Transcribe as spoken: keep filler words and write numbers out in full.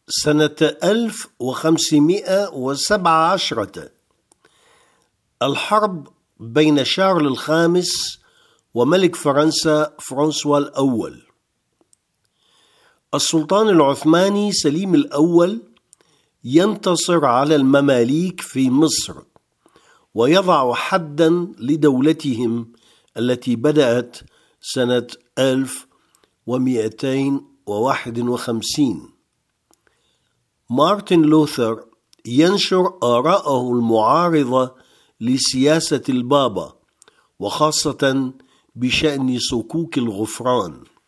سنة ألف وخمسمائة وسبعة عشر الحرب بين شارل الخامس وملك فرنسا فرانسوا الأول. السلطان العثماني سليم الأول ينتصر على المماليك في مصر ويضع حدا لدولتهم التي بدأت سنة ألف ومئتين وواحد وخمسين. مارتن لوثر ينشر آراءه المعارضة لسياسة البابا وخاصة بشأن صكوك الغفران.